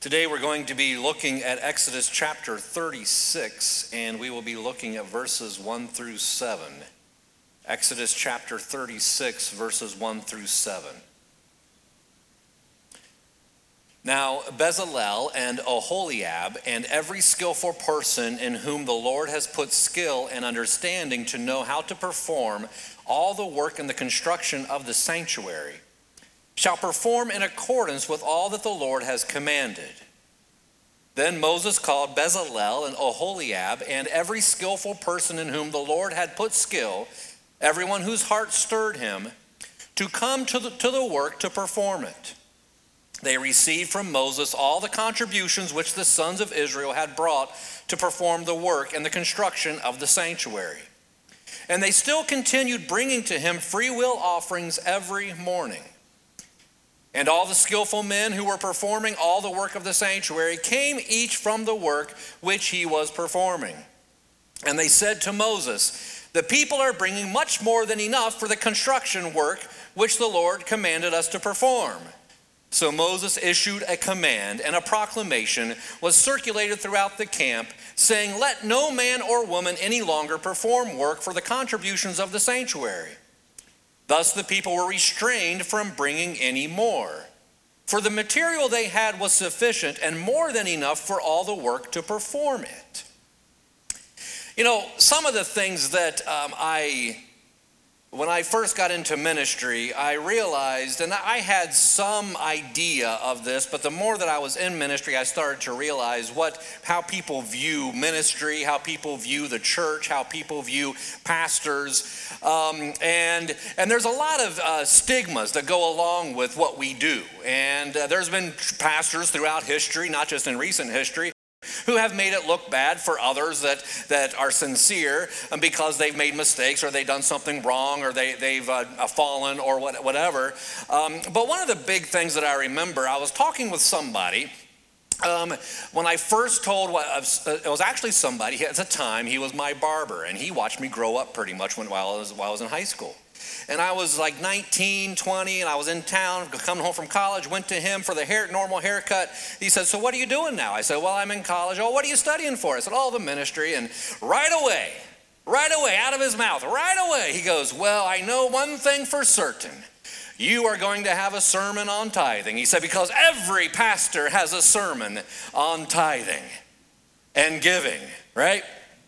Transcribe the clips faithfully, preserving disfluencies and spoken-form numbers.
Today we're going to be looking at Exodus chapter thirty-six, and we will be looking at verses one through seven. Exodus chapter thirty-six, verses one through seven. Now Bezalel and Oholiab and every skillful person in whom the Lord has put skill and understanding to know how to perform all the work in the construction of the sanctuary shall perform in accordance with all that the Lord has commanded. Then Moses called Bezalel and Oholiab and every skillful person in whom the Lord had put skill, everyone whose heart stirred him, to come to the, to the work to perform it. They received from Moses all the contributions which the sons of Israel had brought to perform the work and the construction of the sanctuary. And they still continued bringing to him freewill offerings every morning. And all the skillful men who were performing all the work of the sanctuary came each from the work which he was performing. And they said to Moses, "The people are bringing much more than enough for the construction work which the Lord commanded us to perform." So Moses issued a command, and a proclamation was circulated throughout the camp, saying, "Let no man or woman any longer perform work for the contributions of the sanctuary." Thus the people were restrained from bringing any more, for the material they had was sufficient and more than enough for all the work to perform it. You know, some of the things that um, I, when I first got into ministry, I realized, and I had some idea of this, but the more that I was in ministry, I started to realize what, how people view ministry, how people view the church, how people view pastors. Um, and and there's a lot of uh, stigmas that go along with what we do. And uh, there's been pastors throughout history, not just in recent history, who have made it look bad for others that, that are sincere because they've made mistakes or they've done something wrong or they, they've uh, fallen or what, whatever. Um, but one of the big things that I remember, I was talking with somebody Um, when I first told, it was actually somebody, at the time, he was my barber, and he watched me grow up pretty much when, while, I was, while I was in high school. And I was like nineteen, twenty, and I was in town, coming home from college, went to him for the hair, normal haircut. He said, "So what are you doing now?" I said, "Well, I'm in college." "Oh, what are you studying for?" I said, "Oh, the ministry." And right away, right away, out of his mouth, right away, he goes, "Well, I know one thing for certain. You are going to have a sermon on tithing." He said, "Because every pastor has a sermon on tithing and giving," right?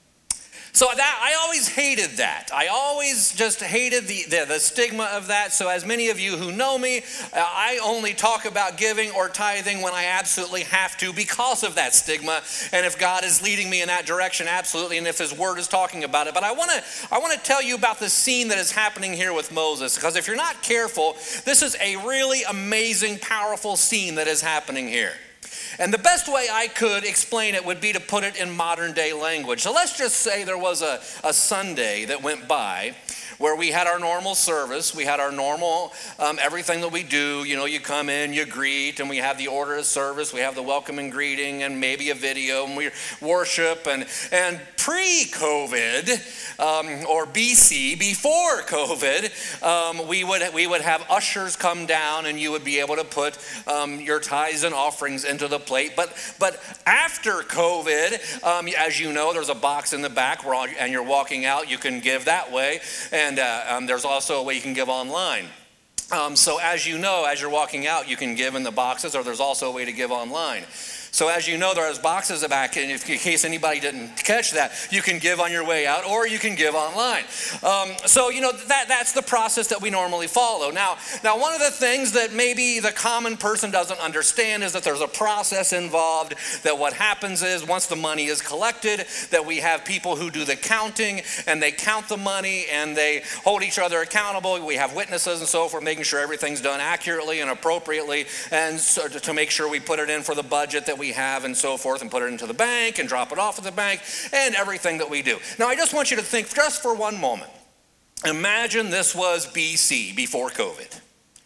So that I always hated that. I always just hated the, the, the stigma of that. So as many of you who know me, I only talk about giving or tithing when I absolutely have to because of that stigma. And if God is leading me in that direction, absolutely. And if his word is talking about it. But I want to I want to tell you about the scene that is happening here with Moses. Because if you're not careful, this is a really amazing, powerful scene that is happening here. And the best way I could explain it would be to put it in modern day language. So let's just say there was a, a Sunday that went by where we had our normal service, we had our normal, um, everything that we do. You know, you come in, you greet, and we have the order of service, we have the welcome and greeting, and maybe a video, and we worship. And, and pre-COVID, um, or B C, before COVID, um, we would we would have ushers come down, and you would be able to put um, your tithes and offerings into the plate. But but after COVID, um, as you know, there's a box in the back, where all, and you're walking out, you can give that way. And And uh, um, there's also a way you can give online. Um, so as you know, as you're walking out, you can give in the boxes, or there's also a way to give online. So as you know, there's boxes back, and if, in case anybody didn't catch that, you can give on your way out, or you can give online. Um, so, you know, that that's the process that we normally follow. Now, now, one of the things that maybe the common person doesn't understand is that there's a process involved, that what happens is once the money is collected, that we have people who do the counting, and they count the money, and they hold each other accountable. We have witnesses and so forth, making sure everything's done accurately and appropriately, and so to, to make sure we put it in for the budget that we have and so forth, and put it into the bank and drop it off at the bank, and everything that we do. Now, I just want you to think just for one moment. Imagine this was B C, before COVID.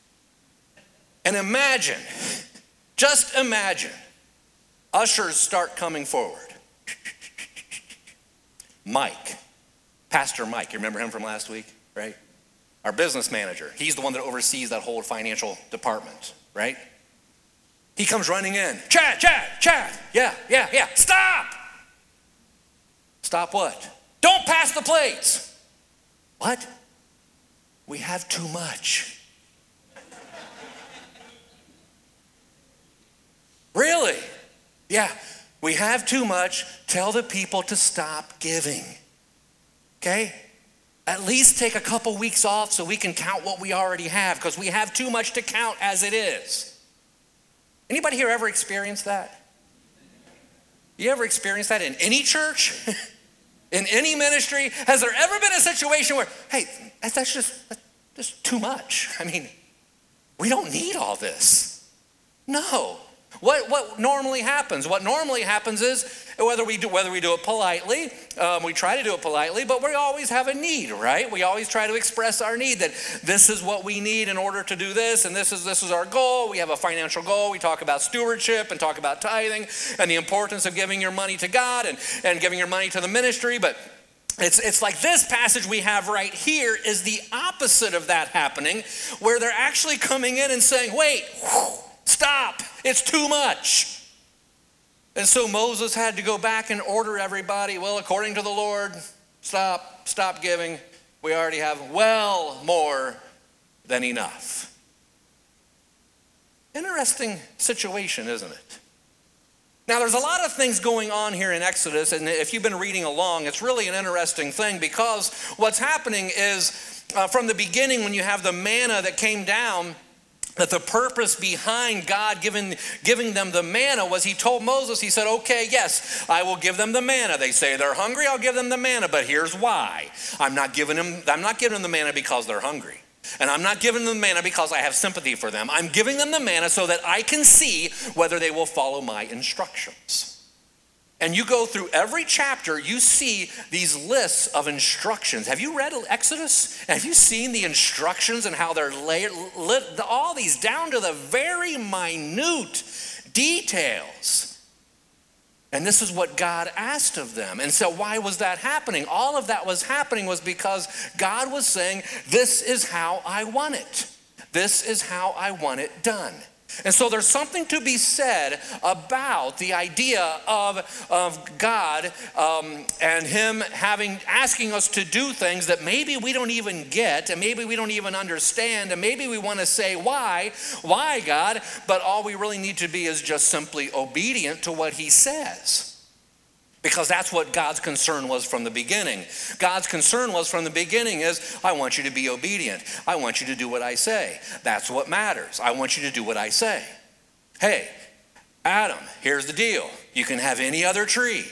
And imagine, just imagine, ushers start coming forward. Mike, Pastor Mike, you remember him from last week, right? Our business manager. He's the one that oversees that whole financial department, right? He comes running in. Chad, Chad, Chad. Yeah, yeah, yeah. Stop. Stop what? Don't pass the plates. What? We have too much. Really? Yeah, we have too much. Tell the people to stop giving. Okay? At least take a couple weeks off so we can count what we already have, because we have too much to count as it is. Anybody here ever experienced that? You ever experienced that in any church? In any ministry? Has there ever been a situation where, hey, that's just, that's just too much? I mean, we don't need all this. No. What what normally happens? What normally happens is whether we do whether we do it politely, um, we try to do it politely, but we always have a need, right? We always try to express our need that this is what we need in order to do this, and this is this is our goal. We have a financial goal. We talk about stewardship and talk about tithing and the importance of giving your money to God and, and giving your money to the ministry, but It's, it's like this passage we have right here is the opposite of that happening, where they're actually coming in and saying, wait, whew, stop, it's too much. And so Moses had to go back and order everybody, well, according to the Lord, stop, stop giving. We already have well more than enough. Interesting situation, isn't it? Now, there's a lot of things going on here in Exodus, and if you've been reading along, it's really an interesting thing, because what's happening is uh, from the beginning, when you have the manna that came down, that the purpose behind God giving, giving them the manna was he told Moses, he said, okay, yes, I will give them the manna. They say they're hungry, I'll give them the manna, but here's why. I'm not giving them, I'm not giving them the manna because they're hungry. And I'm not giving them the manna because I have sympathy for them. I'm giving them the manna so that I can see whether they will follow my instructions. And you go through every chapter, you see these lists of instructions. Have you read Exodus? Have you seen the instructions and how they're laid, all these down to the very minute details? And this is what God asked of them. And so why was that happening? All of that was happening was because God was saying, this is how I want it. This is how I want it done. And so there's something to be said about the idea of, of God um, and him having asking us to do things that maybe we don't even get, and maybe we don't even understand, and maybe we want to say, why? Why, God? But all we really need to be is just simply obedient to what he says. Because that's what God's concern was from the beginning. God's concern was from the beginning is, I want you to be obedient. I want you to do what I say. That's what matters. I want you to do what I say. Hey, Adam, here's the deal. You can have any other tree,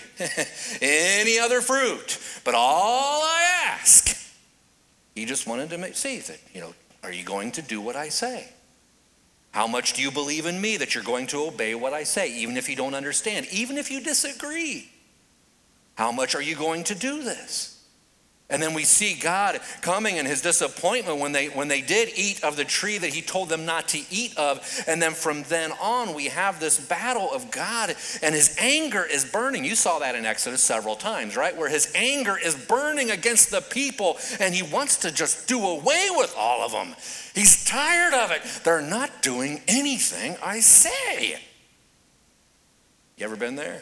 any other fruit, but all I ask, he just wanted to see that, you know, are you going to do what I say? How much do you believe in me that you're going to obey what I say, even if you don't understand, even if you disagree? How much are you going to do this? And then we see God coming in his disappointment when they when they did eat of the tree that he told them not to eat of. And then from then on, we have this battle of God, and his anger is burning. You saw that in Exodus several times, right? Where his anger is burning against the people, and he wants to just do away with all of them. He's tired of it. They're not doing anything I say. You ever been there?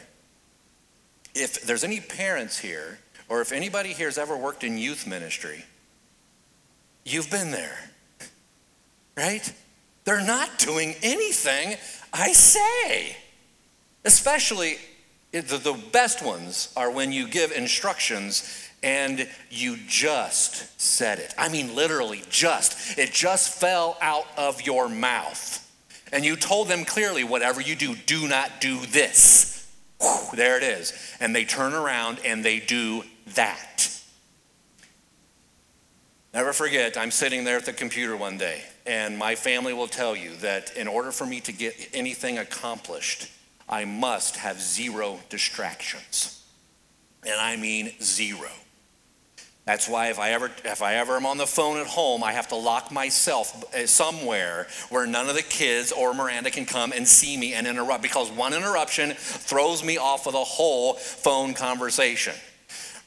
If there's any parents here, or if anybody here has ever worked in youth ministry, you've been there, right? They're not doing anything I say. Especially, the, the best ones are when you give instructions and you just said it. I mean, literally just. It just fell out of your mouth. And you told them clearly, whatever you do, do not do this. Whew, there it is. And they turn around and they do that. Never forget, I'm sitting there at the computer one day, and my family will tell you that in order for me to get anything accomplished, I must have zero distractions. And I mean zero. That's why if I ever if I ever am on the phone at home, I have to lock myself somewhere where none of the kids or Miranda can come and see me and interrupt, because one interruption throws me off of the whole phone conversation.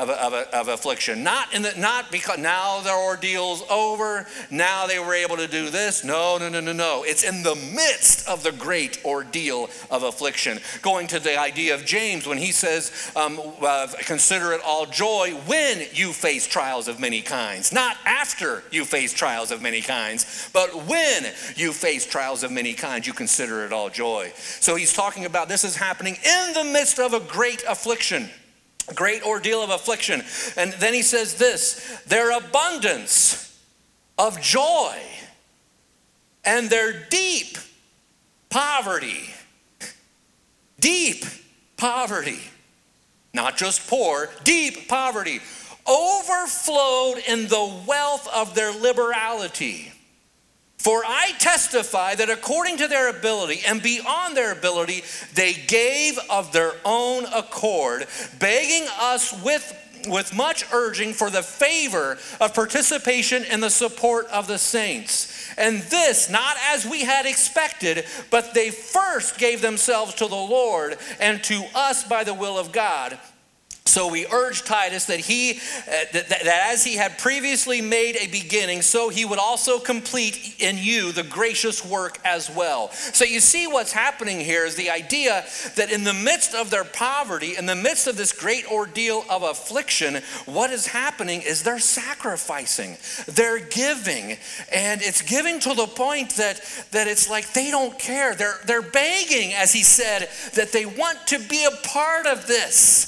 of, of, of affliction. Not in the, not because now their ordeal's over, now they were able to do this. No, no, no, no, no. It's in the midst of the great ordeal of affliction. Going to the idea of James when he says, um, uh, consider it all joy when you face trials of many kinds. Not after you face trials of many kinds, but when you face trials of many kinds, you consider it all joy. So he's talking about this is happening in the midst of a great affliction. Great ordeal of affliction. And then he says this, their abundance of joy and their deep poverty, deep poverty, not just poor, deep poverty, overflowed in the wealth of their liberality. For I testify that according to their ability and beyond their ability, they gave of their own accord, begging us with, with much urging for the favor of participation in the support of the saints. And this, not as we had expected, but they first gave themselves to the Lord and to us by the will of God. So we urge Titus that he, uh, that, that as he had previously made a beginning, so he would also complete in you the gracious work as well. So you see what's happening here is the idea that in the midst of their poverty, in the midst of this great ordeal of affliction, what is happening is they're sacrificing, they're giving, and it's giving to the point that, that it's like they don't care. They're, they're begging, as he said, that they want to be a part of this.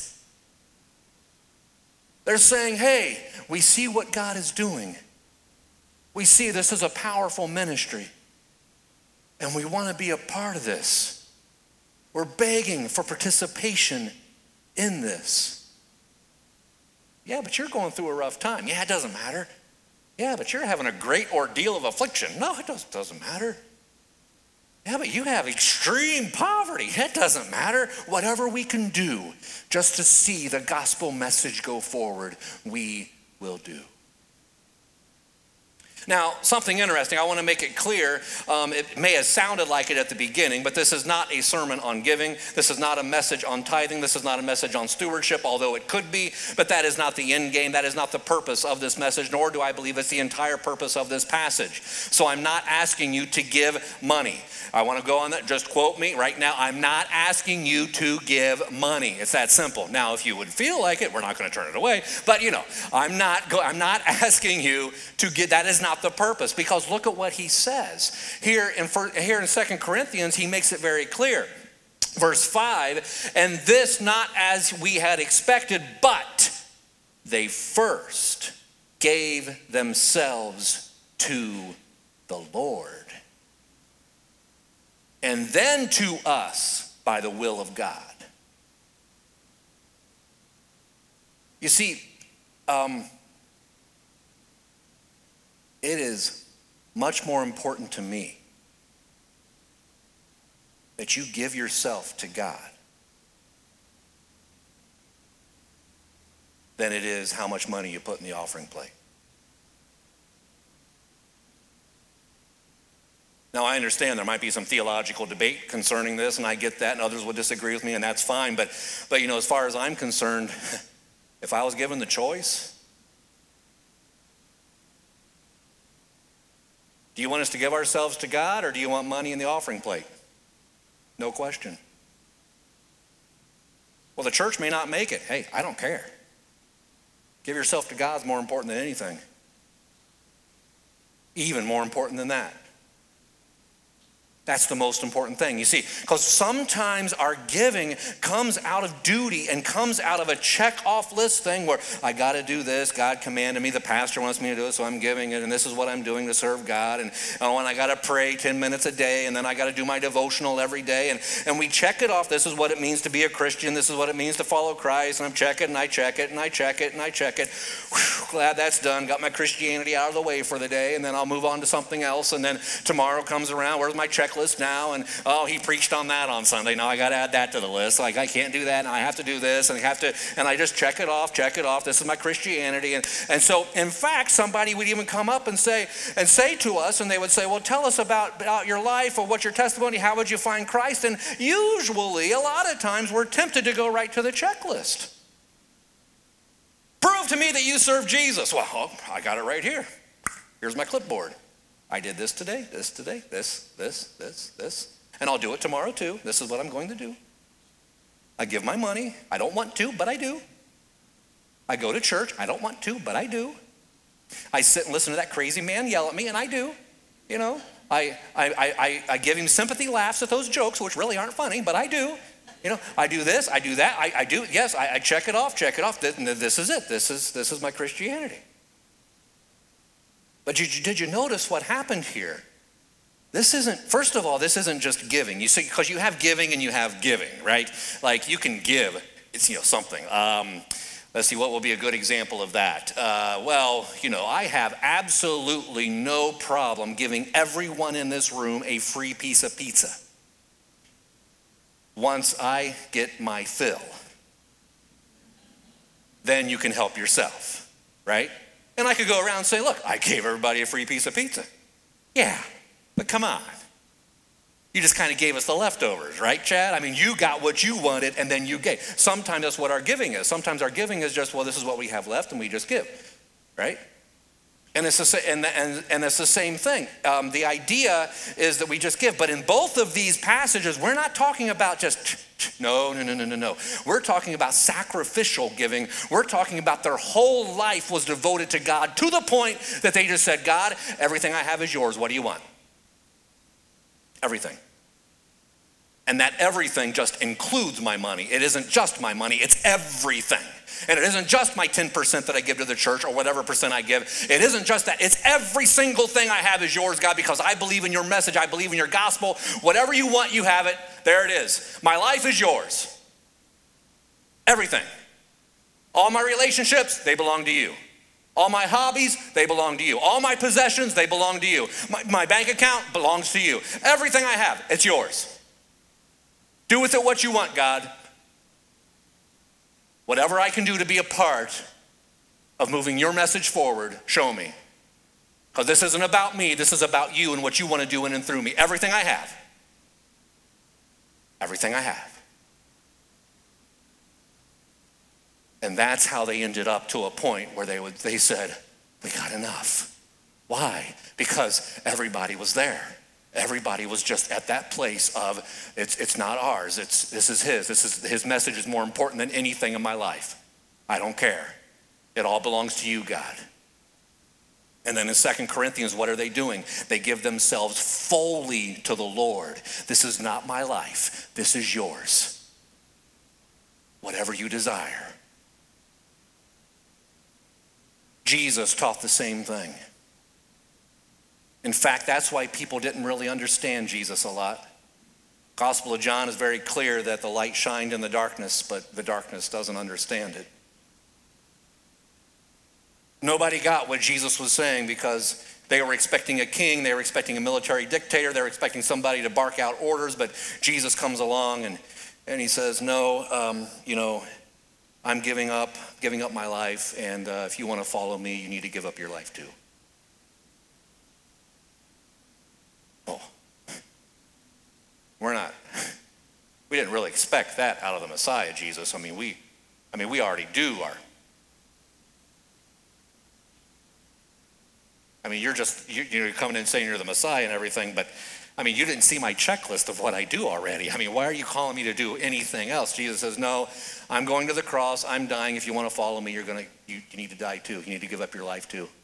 They're saying, hey, we see what God is doing. We see this is a powerful ministry. And we want to be a part of this. We're begging for participation in this. Yeah, but you're going through a rough time. Yeah, it doesn't matter. Yeah, but you're having a great ordeal of affliction. No, it doesn't, doesn't matter. Yeah, but you have extreme poverty. It doesn't matter. Whatever we can do just to see the gospel message go forward, we will do. Now, something interesting, I want to make it clear, um, it may have sounded like it at the beginning, but this is not a sermon on giving. This is not a message on tithing. This is not a message on stewardship, although it could be, but that is not the end game. That is not the purpose of this message, nor do I believe it's the entire purpose of this passage. So I'm not asking you to give money. I want to go on that, just quote me right now. I'm not asking you to give money. It's that simple. Now, if you would feel like it, we're not going to turn it away, but you know, I'm not, go, I'm not asking you to get, that is not the purpose, because look at what he says. Here in, here in Second Corinthians, he makes it very clear. Verse five, and this not as we had expected, but they first gave themselves to the Lord, and then to us by the will of God. You see, um, it is much more important to me that you give yourself to God than it is how much money you put in the offering plate. Now, I understand there might be some theological debate concerning this, and I get that, and others would disagree with me, and that's fine. But, but you know, as far as I'm concerned, if I was given the choice, do you want us to give ourselves to God, or do you want money in the offering plate? No question. Well, the church may not make it. Hey, I don't care. Give yourself to God is more important than anything. Even more important than that. That's the most important thing. You see, because sometimes our giving comes out of duty and comes out of a check-off list thing where I got to do this. God commanded me. The pastor wants me to do it, so I'm giving it. And this is what I'm doing to serve God. And, oh, and I got to pray ten minutes a day. And then I got to do my devotional every day. And, and we check it off. This is what it means to be a Christian. This is what it means to follow Christ. And I'm checking and I check it and I check it and I check it. Whew, glad that's done. Got my Christianity out of the way for the day. And then I'll move on to something else. And then tomorrow comes around. Where's my checklist now? And oh, he preached on that on Sunday. Now I got to add that to the list. Like I can't do that, and I have to do this, and I have to, and I just check it off, check it off. This is my Christianity, and and so in fact, somebody would even come up and say and say to us, and they would say, "Well, tell us about, about your life, or what's your testimony? How would you find Christ?" And usually, a lot of times, we're tempted to go right to the checklist. prove to me that you serve Jesus. Well, oh, I got it right here. Here's my clipboard. I did this today, this today, this, this, this, this. And I'll do it tomorrow too. This is what I'm going to do. I give my money. I don't want to, but I do. I go to church. I don't want to, but I do. I sit and listen to that crazy man yell at me, and I do. You know, I, I, I, I give him sympathy laughs at those jokes, which really aren't funny, but I do. You know, I do this, I do that, I, I do, yes, I, I check it off, check it off. This, this is it. This is, this is my Christianity. But did you, did you notice what happened here? This isn't, first of all, this isn't just giving. You see, because you have giving and you have giving, right? Like you can give, it's, you know, something. Um, let's see, what will be a good example of that? Uh, well, you know, I have absolutely no problem giving everyone in this room a free piece of pizza once I get my fill. Then you can help yourself, right? And I could go around and say, look, I gave everybody a free piece of pizza. Yeah, but come on. You just kind of gave us the leftovers, right, Chad? I mean, you got what you wanted and then you gave. Sometimes that's what our giving is. Sometimes our giving is just, well, this is what we have left and we just give, right? And it's the, and, and, and it's the same thing. Um, the idea is that we just give. But in both of these passages, we're not talking about just, no, no, no, no, no, no. We're talking about sacrificial giving. We're talking about their whole life was devoted to God to the point that they just said, God, everything I have is yours. What do you want? Everything. And that everything just includes my money. It isn't just my money, it's everything. And it isn't just my ten percent that I give to the church or whatever percent I give. It isn't just that. It's every single thing I have is yours, God, because I believe in your message. I believe in your gospel. Whatever you want, you have it. There it is. My life is yours. Everything. All my relationships, they belong to you. All my hobbies, they belong to you. All my possessions, they belong to you. My, my bank account belongs to you. Everything I have, it's yours. Do with it what you want, God. Whatever I can do to be a part of moving your message forward, show me. Because this isn't about me, this is about you and what you want to do in and through me. Everything I have. Everything I have. And that's how they ended up to a point where they would they said, we got enough. Why? Because everybody was there. Everybody was just at that place of, it's it's not ours, it's this is his. This is his message is more important than anything in my life. I don't care. It all belongs to you, God. And then in Second Corinthians, what are they doing? They give themselves fully to the Lord. This is not my life. This is yours. Whatever you desire. Jesus taught the same thing. In fact, that's why people didn't really understand Jesus a lot. Gospel of John is very clear that the light shined in the darkness, but the darkness doesn't understand it. Nobody got what Jesus was saying because they were expecting a king, they were expecting a military dictator, they were expecting somebody to bark out orders, but Jesus comes along and, and he says, no, um, you know, I'm giving up, giving up my life, and uh, if you want to follow me, you need to give up your life too. Oh, we're not, we didn't really expect that out of the Messiah, Jesus. I mean, we, I mean, we already do our, I mean, you're just, you, you're coming in saying you're the Messiah and everything, but I mean, you didn't see my checklist of what I do already. I mean, why are you calling me to do anything else? Jesus says, no, I'm going to the cross. I'm dying. If you want to follow me, you're going to, you, you need to die too. You need to give up your life too.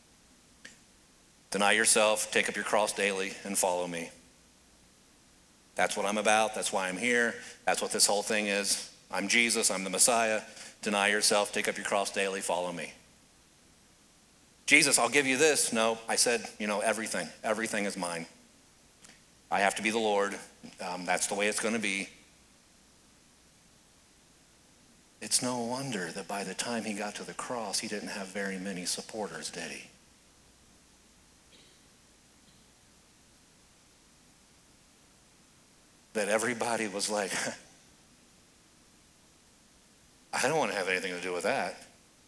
Deny yourself, take up your cross daily, and follow me. That's what I'm about. That's why I'm here. That's what this whole thing is. I'm Jesus. I'm the Messiah. Deny yourself, take up your cross daily, follow me. Jesus, I'll give you this. No, I said, you know, everything. Everything is mine. I have to be the Lord. Um, that's the way it's going to be. It's no wonder that by the time he got to the cross, he didn't have very many supporters, did he? That everybody was like, I don't want to have anything to do with that.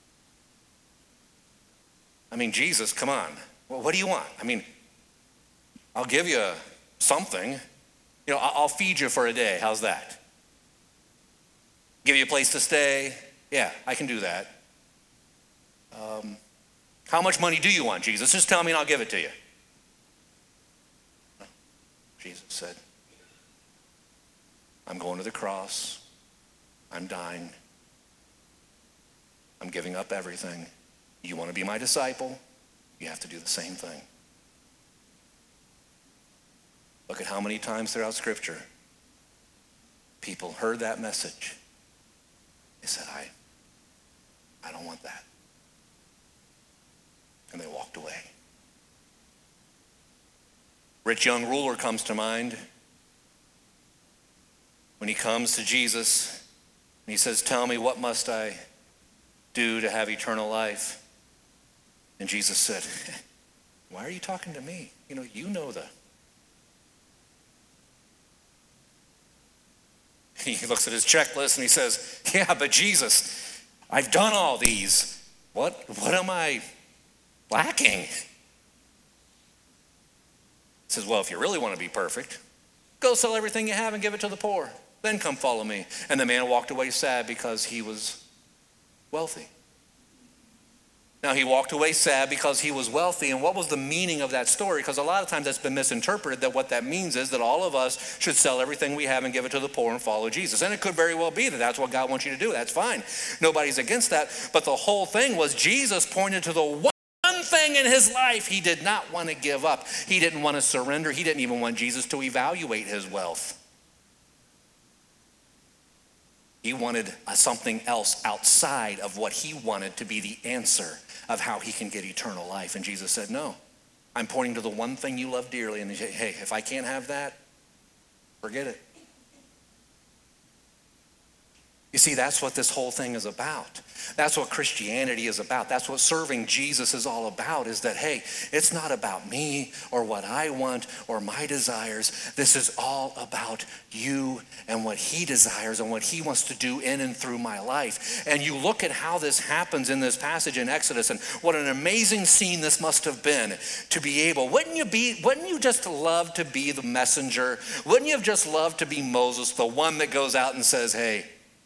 I mean, Jesus, come on. Well, what do you want? I mean, I'll give you something. You know, I'll feed you for a day. How's that? Give you a place to stay. Yeah, I can do that. um, how much money do you want, Jesus? Just tell me and I'll give it to you. Jesus said, I'm going to the cross. I'm dying. I'm giving up everything. You want to be my disciple? You have to do the same thing. Look at how many times throughout Scripture people heard that message. They said, I, I don't want that. And they walked away. Rich young ruler comes to mind. When he comes to Jesus, and he says, tell me, what must I do to have eternal life? And Jesus said, why are you talking to me? You know, you know the... He looks at his checklist and he says, yeah, but Jesus, I've done all these. What, what am I lacking? He says, well, if you really want to be perfect, go sell everything you have and give it to the poor. Then come follow me. And the man walked away sad because he was wealthy. Now, he walked away sad because he was wealthy. And what was the meaning of that story? Because a lot of times that's been misinterpreted, that what that means is that all of us should sell everything we have and give it to the poor and follow Jesus. And it could very well be that that's what God wants you to do. That's fine. Nobody's against that. But the whole thing was Jesus pointed to the one thing in his life he did not want to give up. He didn't want to surrender. He didn't even want Jesus to evaluate his wealth. He wanted something else outside of what he wanted to be the answer of how he can get eternal life. And Jesus said, no, I'm pointing to the one thing you love dearly. And he said, hey, if I can't have that, forget it. You see, that's what this whole thing is about. That's what Christianity is about. That's what serving Jesus is all about, is that, hey, it's not about me or what I want or my desires. This is all about you and what he desires and what he wants to do in and through my life. And you look at how this happens in this passage in Exodus, and what an amazing scene this must have been to be able. Wouldn't you be, wouldn't you just love to be the messenger? Wouldn't you have just loved to be Moses, the one that goes out and says, hey,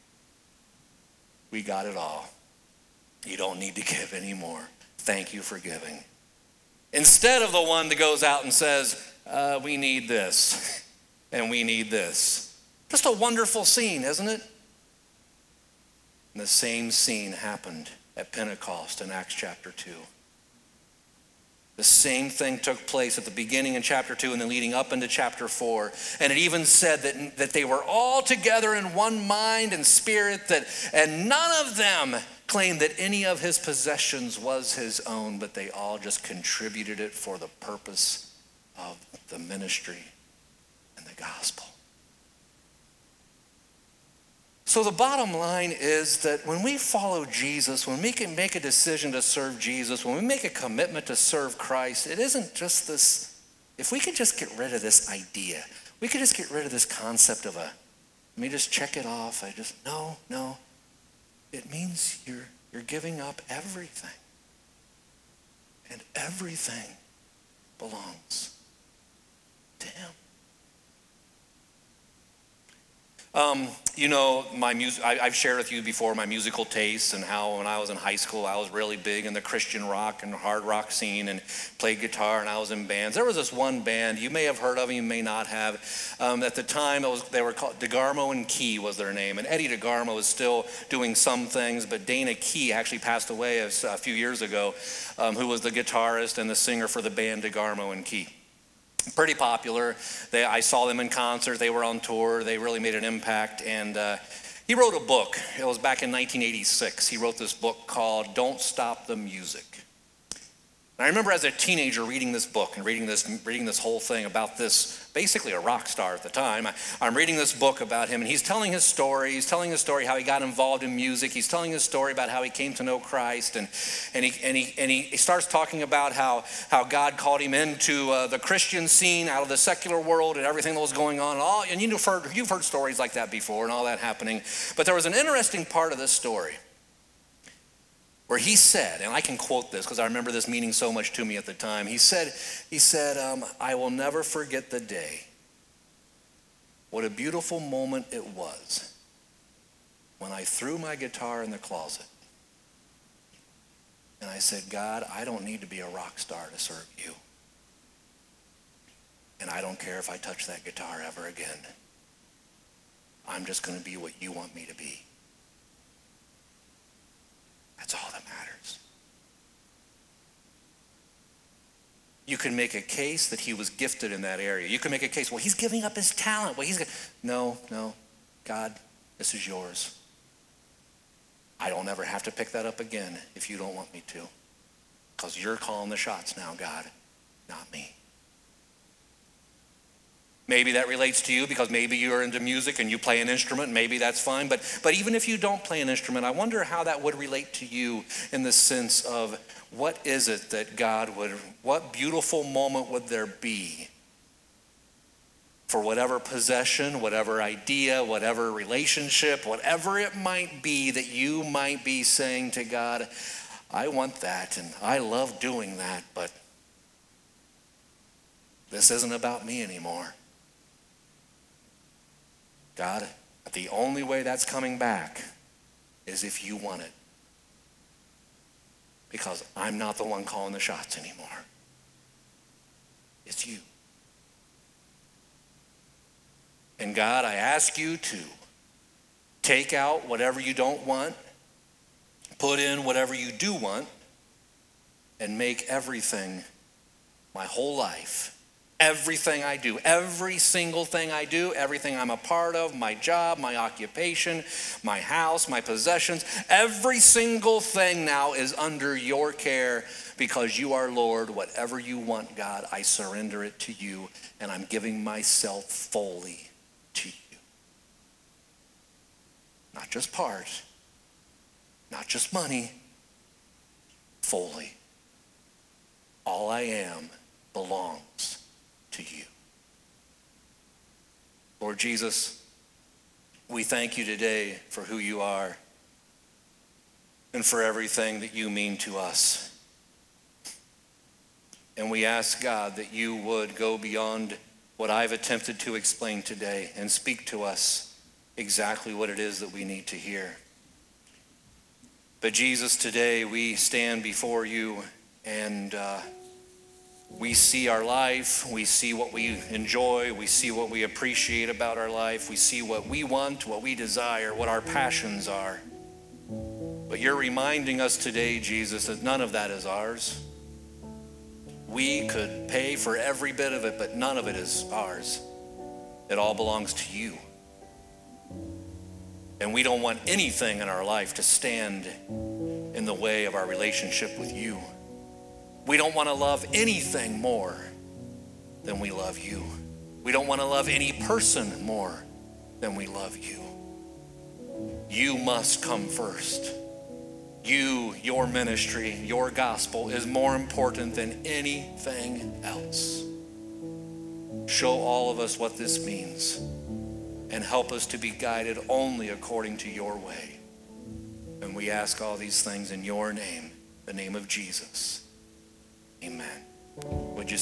we got it all. You don't need to give anymore. Thank you for giving. Instead of the one that goes out and says, uh, we need this and we need this. Just a wonderful scene, isn't it? And the same scene happened at Pentecost in Acts chapter two. The same thing took place at the beginning in chapter two and then leading up into chapter four. And it even said that, that they were all together in one mind and spirit, that, and none of them claimed that any of his possessions was his own, but they all just contributed it for the purpose of the ministry and the gospel. So the bottom line is that when we follow Jesus, when we can make a decision to serve Jesus, when we make a commitment to serve Christ, it isn't just this, if we could just get rid of this idea, we could just get rid of this concept of a, let me just check it off. I just, no, no. It means you're, you're giving up everything. And everything belongs to him. Um, you know, my music, I've shared with you before my musical tastes and how when I was in high school, I was really big in the Christian rock and hard rock scene and played guitar, and I was in bands. There was this one band, you may have heard of them, you may not have. Um, at the time, it was, they were called DeGarmo and Key was their name. And Eddie DeGarmo is still doing some things, but Dana Key actually passed away a, a few years ago, um, who was the guitarist and the singer for the band DeGarmo and Key. Pretty popular. They, I saw them in concert. They were on tour. They really made an impact. And uh, he wrote a book. It was back in nineteen eighty-six. He wrote this book called Don't Stop the Music. And I remember as a teenager reading this book and reading this, reading this whole thing about this, basically a rock star at the time. I, I'm reading this book about him, and he's telling his story. He's telling his story how he got involved in music. He's telling his story about how he came to know Christ, and and he and he and he starts talking about how how God called him into uh, the Christian scene out of the secular world and everything that was going on. And all and you've heard you've heard stories like that before and all that happening. But there was an interesting part of this story where he said, and I can quote this because I remember this meaning so much to me at the time. He said, he said, um, I will never forget the day. What a beautiful moment it was when I threw my guitar in the closet And I said, God, I don't need to be a rock star to serve you. And I don't care if I touch that guitar ever again. I'm just going to be what you want me to be. That's all that matters. You can make a case that he was gifted in that area. You can make a case, well, he's giving up his talent. Well, he's no, no, God, this is yours. I don't ever have to pick that up again if you don't want me to. Because you're calling the shots now, God, not me. Maybe that relates to you because maybe you're into music and you play an instrument. Maybe that's fine. But, but even if you don't play an instrument, I wonder how that would relate to you in the sense of what is it that God would, what beautiful moment would there be for whatever possession, whatever idea, whatever relationship, whatever it might be that you might be saying to God, I want that and I love doing that, but this isn't about me anymore. God, the only way that's coming back is if you want it. Because I'm not the one calling the shots anymore. It's you. And God, I ask you to take out whatever you don't want, put in whatever you do want, and make everything, my whole life, everything I do, every single thing I do, everything I'm a part of, my job, my occupation, my house, my possessions, every single thing now is under your care because you are Lord. Whatever you want, God, I surrender it to you, and I'm giving myself fully to you. Not just part, not just money, fully. All I am belongs to you. Lord Jesus, we thank you today for who you are and for everything that you mean to us. And we ask, God, that you would go beyond what I've attempted to explain today and speak to us exactly what it is that we need to hear. But Jesus, today we stand before you and uh, we see our life, we see what we enjoy, we see what we appreciate about our life, we see what we want, what we desire, what our passions are. But you're reminding us today, Jesus, that none of that is ours. We could pay for every bit of it, but none of it is ours. It all belongs to you. And we don't want anything in our life to stand in the way of our relationship with you. We don't want to love anything more than we love you. We don't want to love any person more than we love you. You must come first. You, your ministry, your gospel is more important than anything else. Show all of us what this means and help us to be guided only according to your way. And we ask all these things in your name, the name of Jesus. Amen. Would you